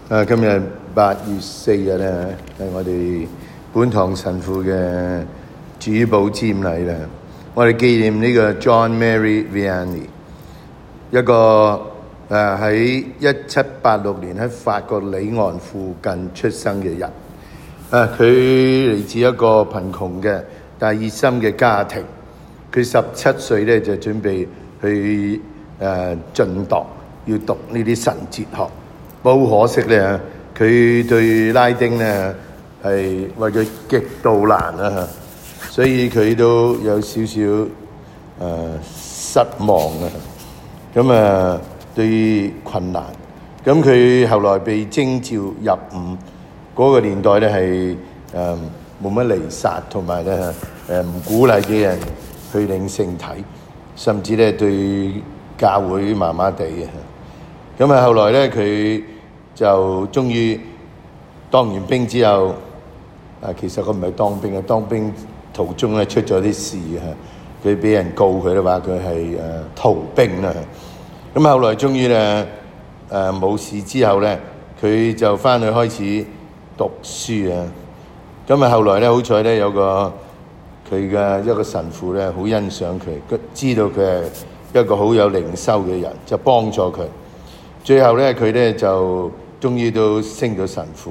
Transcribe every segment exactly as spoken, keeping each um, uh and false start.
啊，今日八月四日咧，係我哋本堂神父嘅主保瞻禮啦。我哋紀念呢個 John Mary Vianney， 一個誒喺一七八六年喺法國里昂附近出生嘅人。啊，佢嚟自一個貧窮嘅但係熱心嘅家庭。佢十七歲咧就準備去誒進讀，要讀呢啲神哲學。好可惜咧，佢對拉丁咧係為佢極度難啊，所以佢都有少少誒、呃、失望啊。咁啊，對困難。咁佢後來被徵召入伍，嗰、那個年代咧係誒冇乜彌撒，同埋咧誒唔鼓勵嘅人去領聖體，甚至咧對教會麻麻地嘅。咁啊，後來咧佢就終於當完兵之後，啊，其實佢唔係當兵啊，當兵途中咧出咗啲事啊，佢俾人告佢咧話佢係誒逃兵啦。咁後來終於咧誒冇事之後咧，佢就翻去開始讀書啊。咁啊，後來咧好彩咧有個佢嘅一個神父咧好欣賞佢，知道佢係一個好有靈修嘅人，就幫助佢。最後咧佢咧就終於都升到神父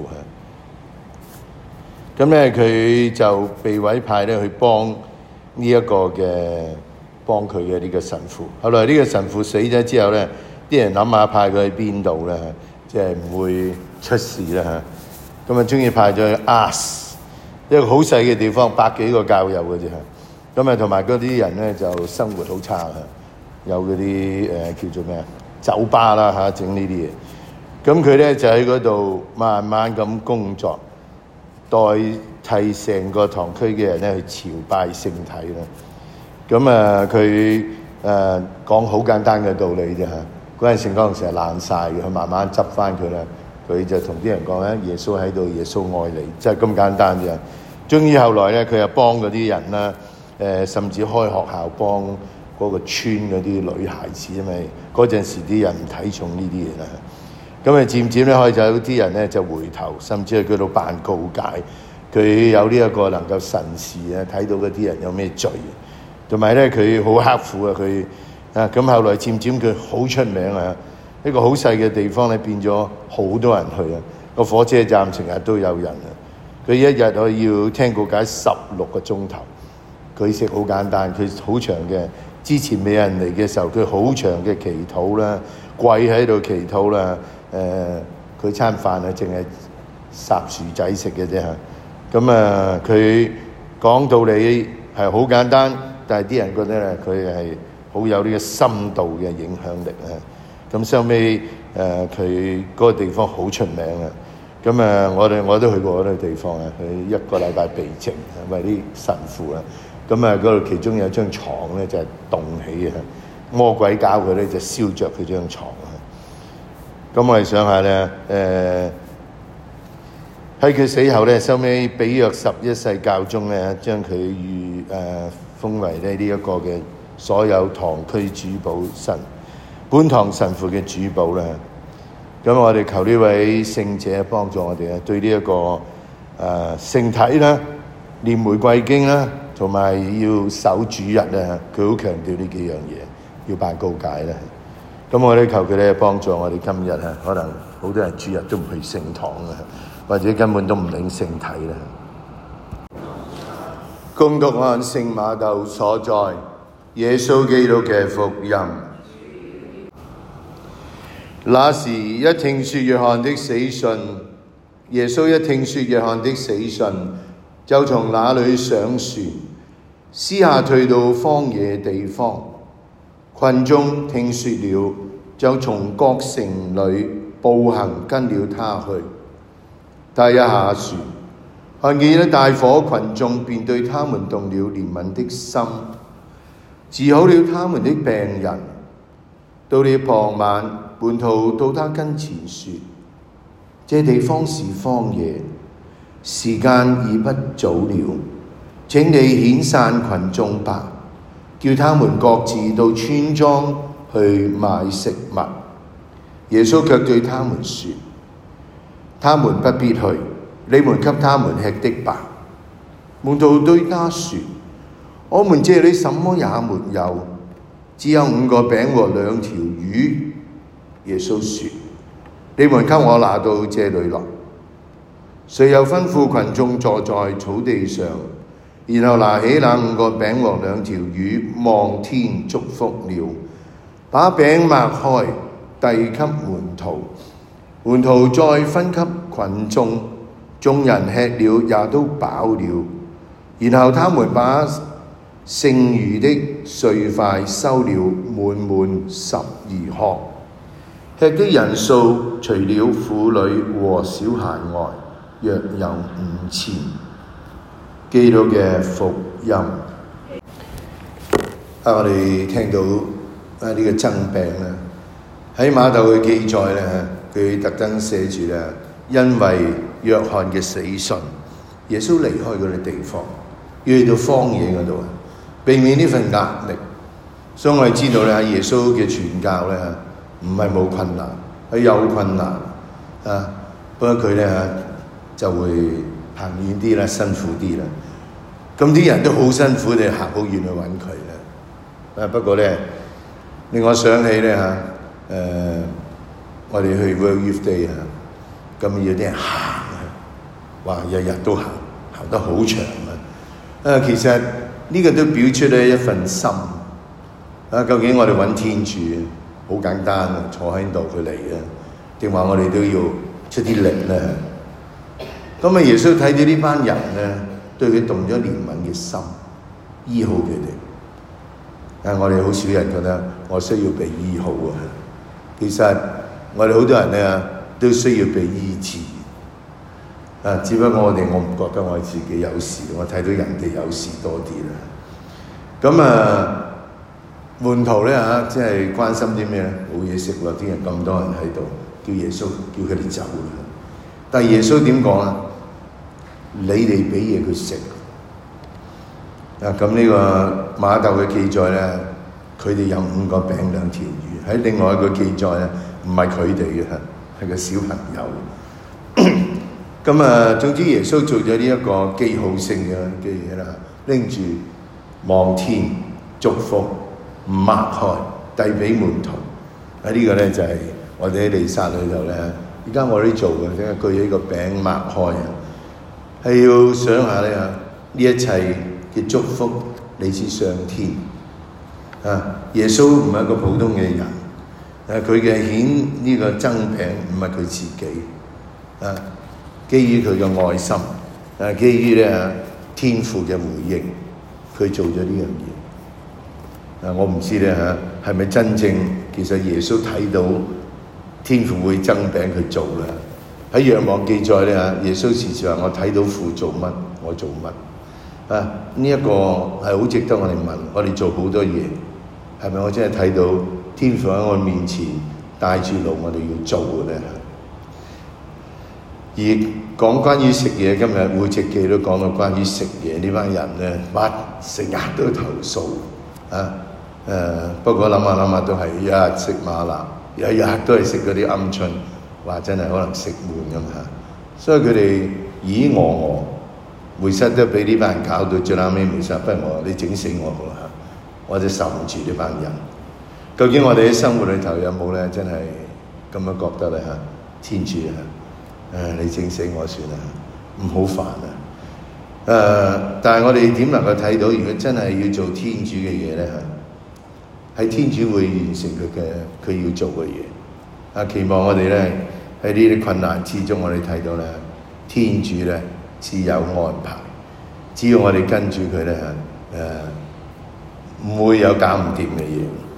嚇，咁咧佢就被委派咧去幫呢一個嘅幫佢嘅呢個神父。後來呢個神父死咗之後咧，啲人諗下派佢去邊度咧，即係唔會出事啦嚇。咁啊，終於派咗去 Ars， 一個好細嘅地方，百幾個教友嘅啫嚇。咁啊，同埋嗰啲人咧就生活好差嚇，有嗰啲誒叫做咩啊酒吧啦嚇，整呢啲嘢。咁佢咧就喺嗰度慢慢咁工作，代替成個堂區嘅人咧去朝拜聖體啦。咁啊，佢誒講好簡單嘅道理啫嚇。嗰陣聖經成日爛晒嘅，佢慢慢執翻佢啦。佢就同啲人講咧，耶穌喺度，耶穌愛你，就係咁簡單啫。終於後來咧，佢又幫嗰啲人啦，誒甚至開學校幫嗰個村嗰啲女孩子，因為嗰陣時啲人唔睇重呢啲嘢啦。咁啊，漸漸咧開始有啲人咧就回頭，甚至係佢度辦告解，佢有呢一個能夠神視啊，睇到嗰啲人有咩罪，同埋咧佢好刻苦啊，佢啊咁後來漸漸佢好出名啊，一個好細嘅地方咧變咗好多人去啊，個火車站成日都有人啊，佢一日可以要聽告解十六個鐘頭，佢食好簡單，佢好長嘅，之前未有人嚟嘅時候，佢好長嘅祈禱啦，跪喺度祈禱啦。誒佢餐飯啊，淨係烚薯仔食嘅啫嚇。咁啊，佢講道理係好簡單，但係啲人覺得咧，佢係好有呢個深度嘅影響力啊。咁收尾誒，佢嗰個地方好出名啊。咁啊，我哋我都去過嗰個地方啊，佢一個禮拜避靜，為啲神父啊。咁啊，嗰度其中有張床咧就係棟起啊，魔鬼搞佢咧就燒着佢張床。咁我哋想下咧，誒喺佢死後咧，收尾比約十一世教宗咧，將佢與誒封為咧呢一個嘅所有堂區主保神，本堂神父嘅主保啦。咁我哋求呢位聖者幫助我哋啊，對呢、這、一個誒、呃、聖體啦、念玫瑰經啦，同埋要守主日咧，佢好強調呢幾樣嘢，要辦告解啦。咁我哋求佢咧幫助我哋今日啊，可能好多人主日都唔去聖堂啊，或者根本都唔領聖體啦。恭讀按聖馬竇所載耶穌基督嘅福音。那時一聽說約翰的死訊，耶穌一聽說約翰的死訊，就從那裏上船，私下退到荒野地方。群眾聽說了，就從各城裏步行跟了他去。他一下船，看見一大伙群眾，便對他們動了憐憫的心，治好了他們的病人。到了傍晚，門徒到他跟前說：這地方是荒野，時間已不早了，請你遣散群眾吧，叫他們各自到村莊去買食物。耶穌卻對他們說： 他們不必去，你們給他們吃的吧。門徒對他說：我們這裏什麼也沒有，只有五個餅和兩條魚。耶穌說：你們給我拿到這裏來。遂又吩咐群眾坐在草地上，然後拿起那五個餅和兩條魚，望天祝福了，把餅擘開，遞給門徒，門徒再分給群眾，眾人吃了也都飽了。然後他們把剩餘的碎塊收了滿滿十二筐。吃的人數除了婦女和小孩外，約有五千。基督嘅福音。啊，我哋聽到啊呢個增餅咧，喺馬竇嘅記載咧，佢特登寫住咧，因為約翰嘅死訊，耶穌離開嗰啲地方，要去到荒野嗰度啊，避免呢份壓力。所以我哋知道咧，耶穌嘅傳教咧，唔係冇困難，係有困難啊。不過佢咧就會行遠啲啦，辛苦啲啦。咁啲人都好辛苦，你行好遠去揾佢啦。啊，不過咧令我想起咧嚇，誒、呃、我哋去 World Youth Day 啊，咁有啲人行啊，哇，日日都行，行得好長啊。啊，其實呢個都表出咧一份心啊。究竟我哋揾天主好簡單啊，坐喺度佢嚟啊，定話我哋都要出啲力咧？咁啊，耶穌睇到呢班人咧，對佢動咗憐憫嘅心，醫好佢哋。啊，我哋好少人覺得我需要被醫好啊。其實我哋好多人咧都需要被醫治。啊，只不過我哋我唔覺得我自己有事，我睇到人哋有事多啲啦。咁啊，門徒咧嚇，即係關心啲咩咧？冇嘢食喎，啲人咁多人喺度，叫耶穌叫佢哋走啦。但係耶穌點講啊？你哋俾嘢佢食啊！咁呢個馬竇嘅記載咧，佢哋有五個餅兩條魚。喺另外一個記載咧，唔係佢哋嘅，係個小朋友。咁啊，總之耶穌做咗呢一個記號性嘅嘅嘢啦，拎住望天祝福，唔擘開，遞俾門徒。啊，呢個咧就係我哋喺彌撒裏頭咧，而家我哋做嘅，即係舉起個餅擘開啊！係要想下咧，呢一切嘅祝福嚟自上天啊！耶穌唔係一個普通嘅人，誒佢嘅顯呢個增餅唔係佢自己啊，基於佢嘅愛心，誒、啊、基於咧天父嘅回應，佢做咗呢樣嘢。啊，我唔知咧嚇係咪真正其實耶穌睇到天父會增餅佢做啦。喺《若望》記載咧嚇，耶穌時時話：我睇到父做乜，我做乜啊？呢、這、一個係好值得我哋問。我哋做好多嘢，係咪我真係睇到天父喺我面前帶住路，我哋要做嘅咧？而講關於食嘢，今日會籍記都講到關於食嘢呢班人咧，哇！成日都投訴啊！誒、呃，不過諗下諗下都係日日食馬辣，日日都係食嗰啲鵪鶉。話真係可能食悶咁嚇，所以佢哋咦我我梅瑟都俾呢班人搞到最後尾，梅瑟不如我你整死我好啦，我就受唔住呢班人。究竟我哋喺生活裏頭有冇咧？真係咁樣覺得咧嚇？天主啊，誒你整死我算啦，唔好煩啊！誒、呃，但係我哋點能夠睇到？如果真係要做天主嘅嘢咧嚇，係天主會完成佢嘅佢要做嘅嘢。啊！期望我哋咧喺呢啲困難之中，我哋睇到咧天主咧自有安排，只要我哋跟住佢咧，誒、呃、唔會有搞唔掂嘅嘢。